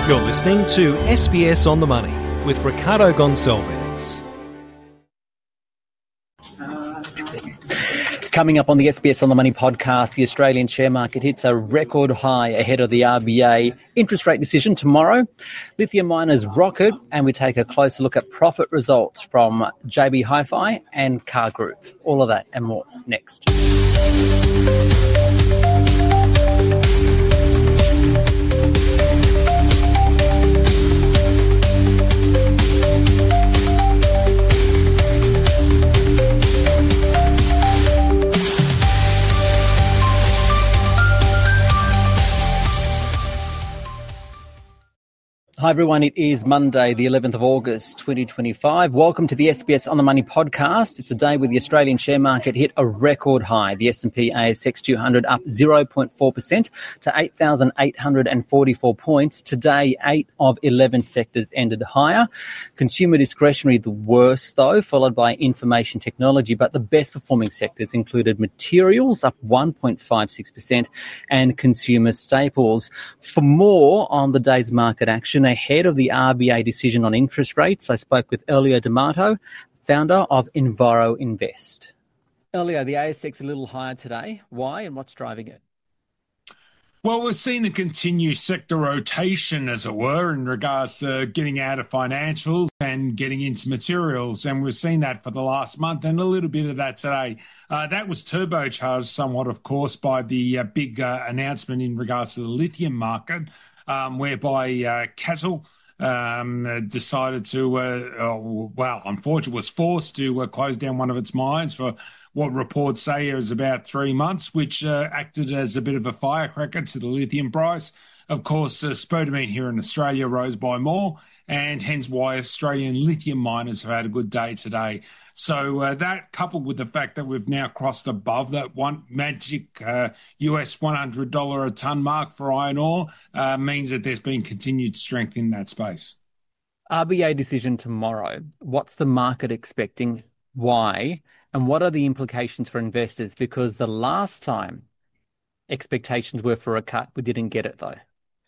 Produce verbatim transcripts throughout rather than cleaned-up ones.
You're listening to S B S On The Money with Ricardo Gonçalves. Coming up on the S B S On The Money podcast, the Australian share market hits a record high ahead of the R B A interest rate decision tomorrow. Lithium miners rocket, and we take a closer look at profit results from J B Hi-Fi and Car Group. All of that and more next. Hi everyone, it is Monday the eleventh of August twenty twenty-five. Welcome to the S B S On The Money podcast. It's a day where the Australian share market hit a record high. The S and P A S X two hundred up zero point four percent to eight thousand eight hundred forty-four points. Today, eight of eleven sectors ended higher. Consumer discretionary the worst though, followed by information technology, but the best performing sectors included materials up one point five six percent and consumer staples. For more on the day's market action ahead of the R B A decision on interest rates, I spoke with Elio D'Amato, founder of Enviro Invest. Elio, the A S X a little higher today. Why and what's driving it? Well, we've seen a continued sector rotation, as it were, in regards to getting out of financials and getting into materials. And we've seen that for the last month and a little bit of that today. Uh, that was turbocharged somewhat, of course, by the uh, big uh, announcement in regards to the lithium market, um, whereby uh, CATL um, decided to, uh, oh, well, unfortunately, was forced to uh, close down one of its mines for what reports say is about three months, which uh, acted as a bit of a firecracker to the lithium price. Of course, uh, spodumene here in Australia rose by more, and hence why Australian lithium miners have had a good day today. So uh, that, coupled with the fact that we've now crossed above that one magic uh, U S one hundred dollars a tonne mark for iron ore, uh, means that there's been continued strength in that space. R B A decision tomorrow. What's the market expecting? Why? And what are the implications for investors? Because the last time expectations were for a cut, we didn't get it though.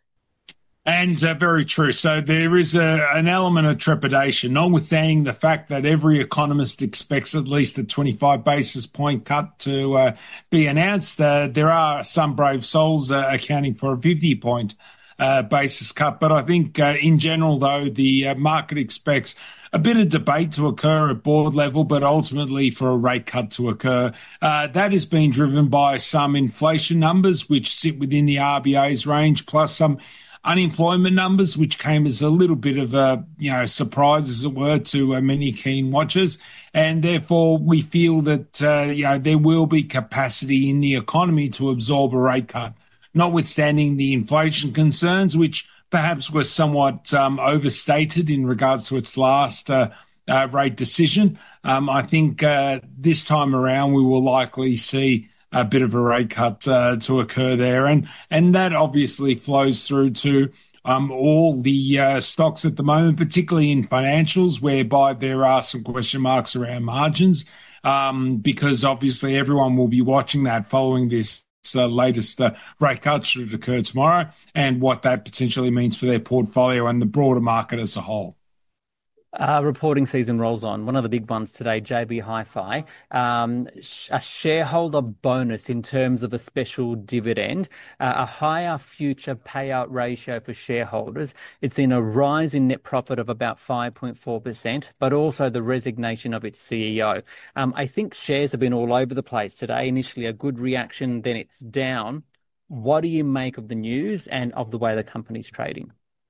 And uh, very true. So there is a, an element of trepidation, notwithstanding the fact that every economist expects at least a twenty-five basis point cut to uh, be announced. Uh, there are some brave souls uh, accounting for a fifty point uh, basis cut. But I think uh, in general, though, the uh, market expects a bit of debate to occur at board level, but ultimately for a rate cut to occur. Uh, that has been driven by some inflation numbers, which sit within the R B A's range, plus some unemployment numbers, which came as a little bit of a, you know, surprise, as it were, to uh, many keen watchers. And therefore, we feel that, uh, you know, there will be capacity in the economy to absorb a rate cut, notwithstanding the inflation concerns, which perhaps were somewhat um, overstated in regards to its last uh, uh, rate decision. Um, I think uh, this time around, we will likely see a bit of a rate cut uh, to occur there. And and that obviously flows through to um, all the uh, stocks at the moment, particularly in financials, whereby there are some question marks around margins, um, because obviously everyone will be watching that following this uh, latest uh, rate cut should occur tomorrow, and what that potentially means for their portfolio and the broader market as a whole. Uh, reporting season rolls on. One of the big ones today, J B Hi-Fi, um, sh- a shareholder bonus in terms of a special dividend, uh, a higher future payout ratio for shareholders. It's in a rise in net profit of about five point four percent, but also the resignation of its C E O. Um, I think shares have been all over the place today. Initially a good reaction, then it's down. What do you make of the news and of the way the company's trading?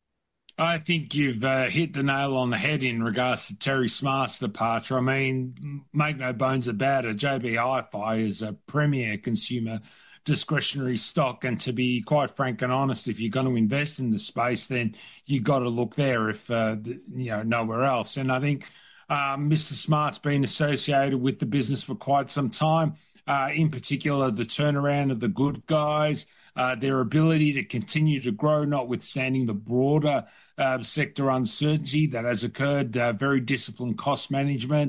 I think you've uh, hit the nail on the head in regards to Terry Smart's departure. I mean, make no bones about it, J B Hi-Fi is a premier consumer discretionary stock. And to be quite frank and honest, if you're going to invest in the space, then you got to look there, if uh, you know, nowhere else. And I think um, Mister Smart's been associated with the business for quite some time, uh, in particular the turnaround of the Good Guys, uh, their ability to continue to grow, notwithstanding the broader uh, sector uncertainty that has occurred, uh, very disciplined cost management,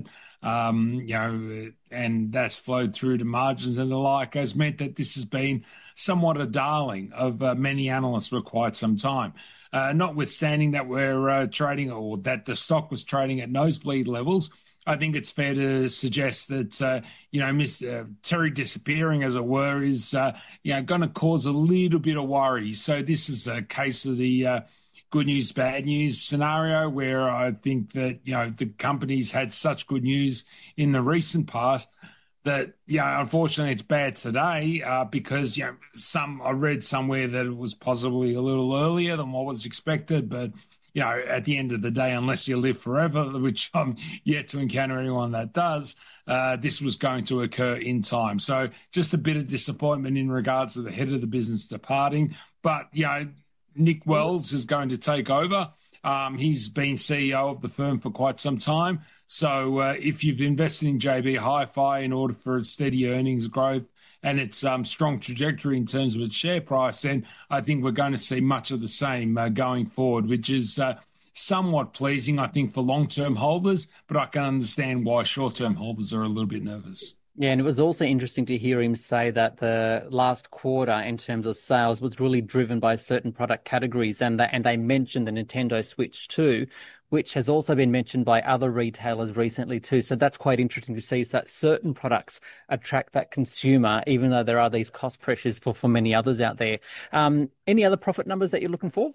Um, you know, and that's flowed through to margins and the like, has meant that this has been somewhat a darling of uh, many analysts for quite some time. Uh, notwithstanding that we're uh, trading, or that the stock was trading at nosebleed levels, I think it's fair to suggest that, uh, you know, Mister Terry disappearing, as it were, is, uh, you know, going to cause a little bit of worry. So this is a case of the uh, good news, bad news scenario, where I think that, you know, the company's had such good news in the recent past that, you know, unfortunately it's bad today uh, because, you know, some, I read somewhere that it was possibly a little earlier than what was expected, but you know, at the end of the day, unless you live forever, which I'm yet to encounter anyone that does, uh, this was going to occur in time. So just a bit of disappointment in regards to the head of the business departing. But, you know, Nick Wells is going to take over. Um, he's been C E O of the firm for quite some time. So uh, if you've invested in J B Hi-Fi in order for its steady earnings growth and its um, strong trajectory in terms of its share price, then I think we're going to see much of the same uh, going forward, which is uh, somewhat pleasing, I think, for long-term holders, but I can understand why short-term holders are a little bit nervous. Yeah, and it was also interesting to hear him say that the last quarter in terms of sales was really driven by certain product categories, and that, and they mentioned the Nintendo Switch too, which has also been mentioned by other retailers recently too. So that's quite interesting to see, that certain products attract that consumer, even though there are these cost pressures for, for many others out there. Um, any other profit numbers that you're looking for?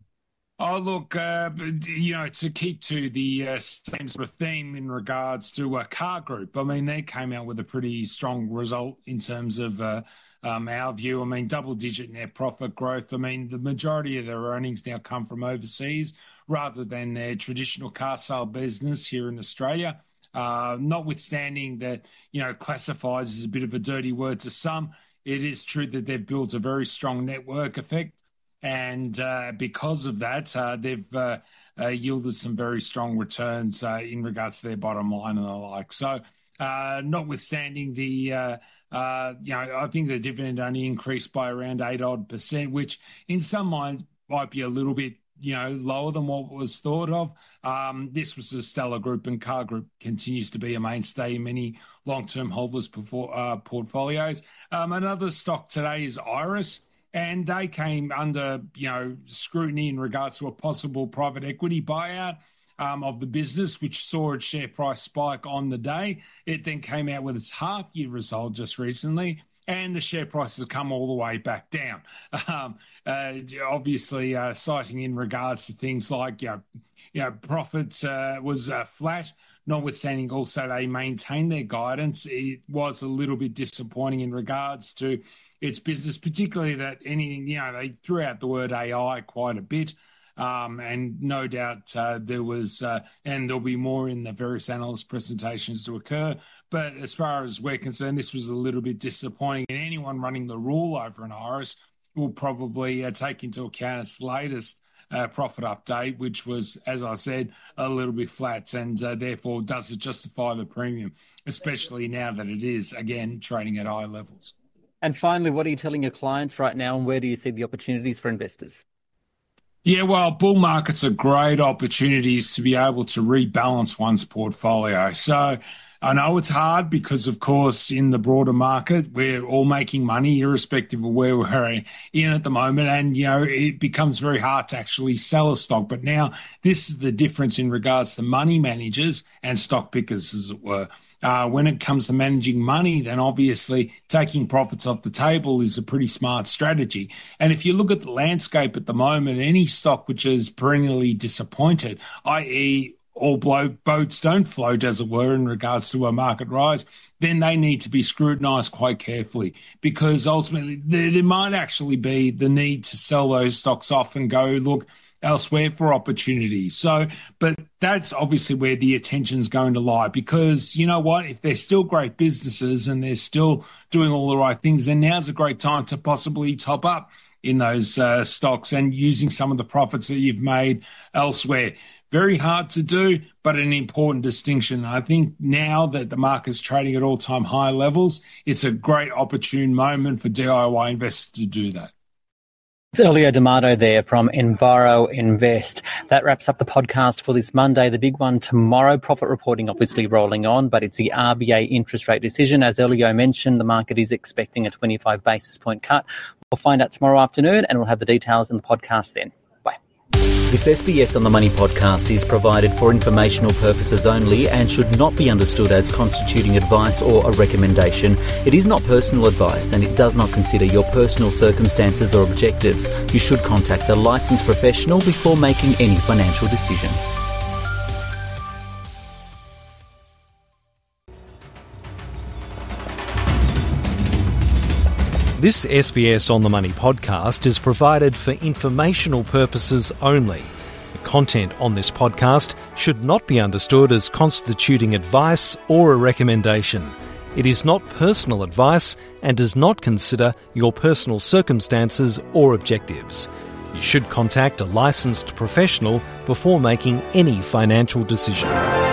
Oh, look, uh, you know, to keep to the uh, same sort of theme in regards to uh, Car Group, I mean, they came out with a pretty strong result in terms of uh, um, our view. I mean, double-digit net profit growth. I mean, the majority of their earnings now come from overseas rather than their traditional car sale business here in Australia. Uh, notwithstanding that, you know, classifies as a bit of a dirty word to some, it is true that they've built a very strong network effect. And uh, because of that, uh, they've uh, uh, yielded some very strong returns uh, in regards to their bottom line and the like. So, uh, notwithstanding the, uh, uh, you know, I think the dividend only increased by around eight odd percent, which in some minds might be a little bit, you know, lower than what was thought of. Um, this was a stellar group, and Car Group continues to be a mainstay in many long-term holders' uh, portfolios. Um, another stock today is Iress. And they came under, you know, scrutiny in regards to a possible private equity buyout um, of the business, which saw its share price spike on the day. It then came out with its half-year result just recently, and the share price has come all the way back down. Um, uh, obviously, uh, citing in regards to things like, you know, you know profits uh, was uh, flat. Notwithstanding also they maintained their guidance. It was a little bit disappointing in regards to its business, particularly that anything, you know, they threw out the word A I quite a bit. Um, and no doubt uh, there was, uh, and there'll be more in the various analyst presentations to occur. But as far as we're concerned, this was a little bit disappointing. And anyone running the rule over an Iress will probably uh, take into account its latest Uh, profit update, which was, as I said, a little bit flat, and uh, therefore does it justify the premium, especially now that it is, again, trading at high levels. And finally, what are you telling your clients right now, and where do you see the opportunities for investors? Yeah, well, bull markets are great opportunities to be able to rebalance one's portfolio. So I know it's hard because, of course, in the broader market, we're all making money irrespective of where we're in at the moment. And, you know, it becomes very hard to actually sell a stock. But now this is the difference in regards to money managers and stock pickers, as it were. Uh, when it comes to managing money, then obviously taking profits off the table is a pretty smart strategy. And if you look at the landscape at the moment, any stock which is perennially disappointed, that is all boats don't float, as it were, in regards to a market rise, then they need to be scrutinised quite carefully, because ultimately there, there might actually be the need to sell those stocks off and go look elsewhere for opportunities. So, but that's obviously where the attention's going to lie, because you know what, if they're still great businesses and they're still doing all the right things, then now's a great time to possibly top up in those uh, stocks and using some of the profits that you've made elsewhere. Very hard to do, but an important distinction. I think now that the market's trading at all-time high levels, it's a great opportune moment for D I Y investors to do that. It's Elio D'Amato there from Enviro Invest. That wraps up the podcast for this Monday. The big one tomorrow, profit reporting obviously rolling on, but it's the R B A interest rate decision. As Elio mentioned, the market is expecting a twenty-five basis point cut. We'll find out tomorrow afternoon and we'll have the details in the podcast then. Bye. This S B S on the Money podcast is provided for informational purposes only and should not be understood as constituting advice or a recommendation. It is not personal advice and it does not consider your personal circumstances or objectives. You should contact a licensed professional before making any financial decision. This S B S On The Money podcast is provided for informational purposes only. The content on this podcast should not be understood as constituting advice or a recommendation. It is not personal advice and does not consider your personal circumstances or objectives. You should contact a licensed professional before making any financial decision.